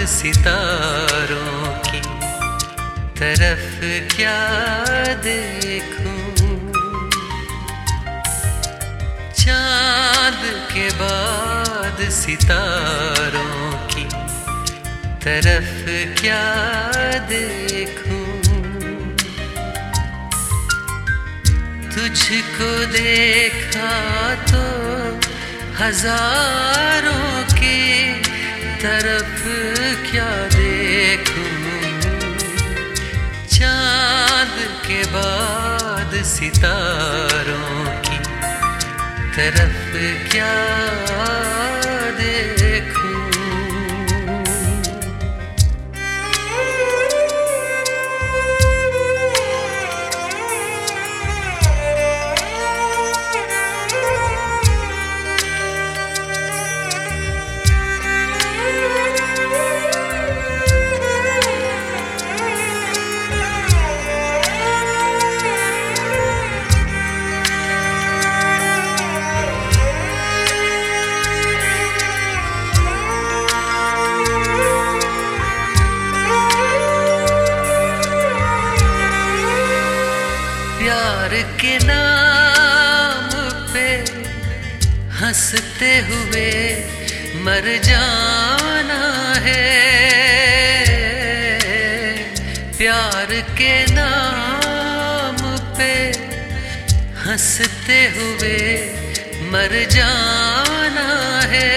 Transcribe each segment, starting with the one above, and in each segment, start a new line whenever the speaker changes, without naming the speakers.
सितारों की तरफ क्या देखूं। चांद के बाद सितारों की तरफ क्या देखूं। तुझको देखा तो हजारों की तरफ क्या देखूं। चांद के बाद सितारों की तरफ क्या देखूं। प्यार के नाम पे हंसते हुए मर जाना है। प्यार के नाम पे हंसते हुए मर जाना है।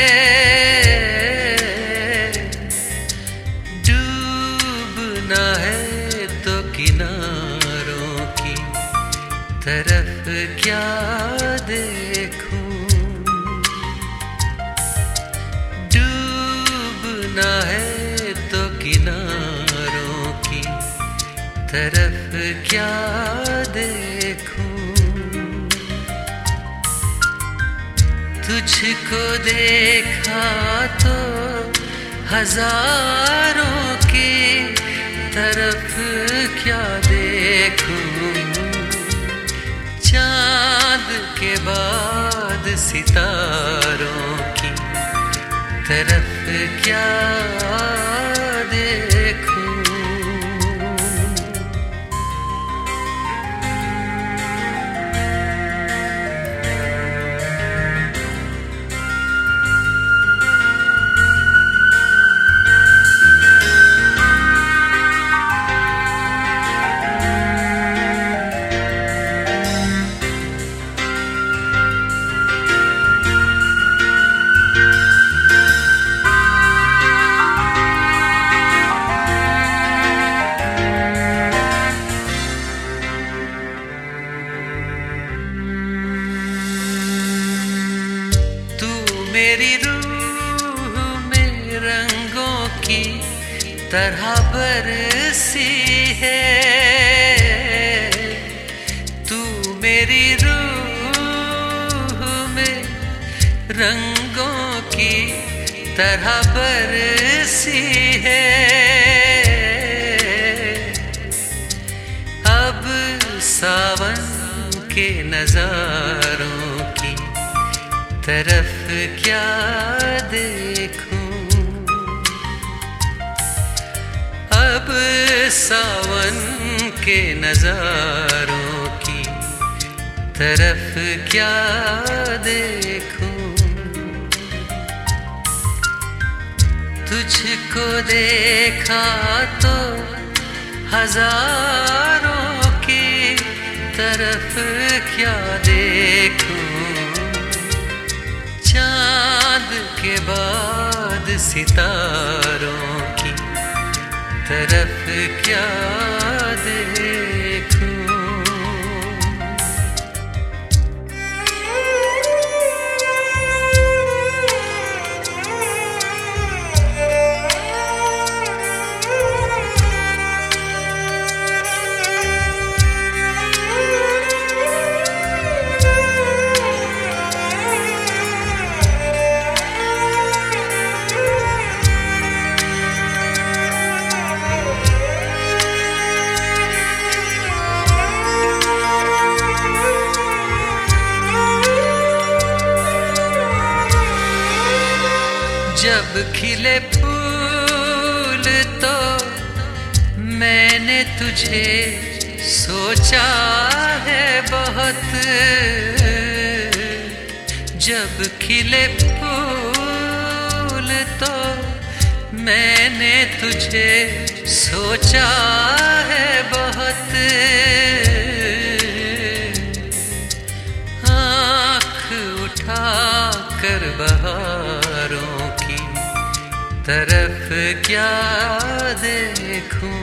डूबना है तो किनारों की तरफ क्या देखूं। डूबना है तो किनारों की तरफ क्या देखूं। तुझको देखा तो हजारों की तरफ क्या देखूं। चांद के बाद सितारों की तरफ क्या देखूं। मेरी रूह में रंगों की तरह बरसी है। तू मेरी रूह में रंगों की तरह बरसी है। अब सावन के नजारों की तरफ क्या देखूं। अब सावन के नजारों की तरफ क्या देखूं। तुझको देखा तो हजारों की तरफ क्या देखूं। चांद के बाद सितारों की तरफ क्या देखूं। जब खिले फूल मैंने तुझे सोचा है बहुत, जब खिले फूल तो मैंने तुझे सोचा है बहुत। आँख उठा कर बहारों की तरफ क्या देखूं,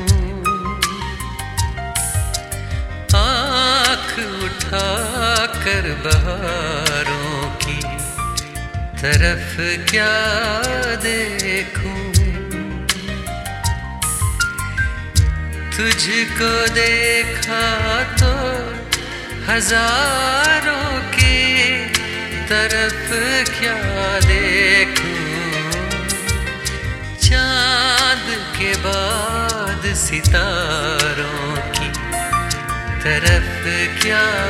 आँख उठा कर बहारों की तरफ क्या देखूं। तुझको देखा तो हजारों की तरफ क्या देखूं, चाँद के बाद सितारों की तरफ क्या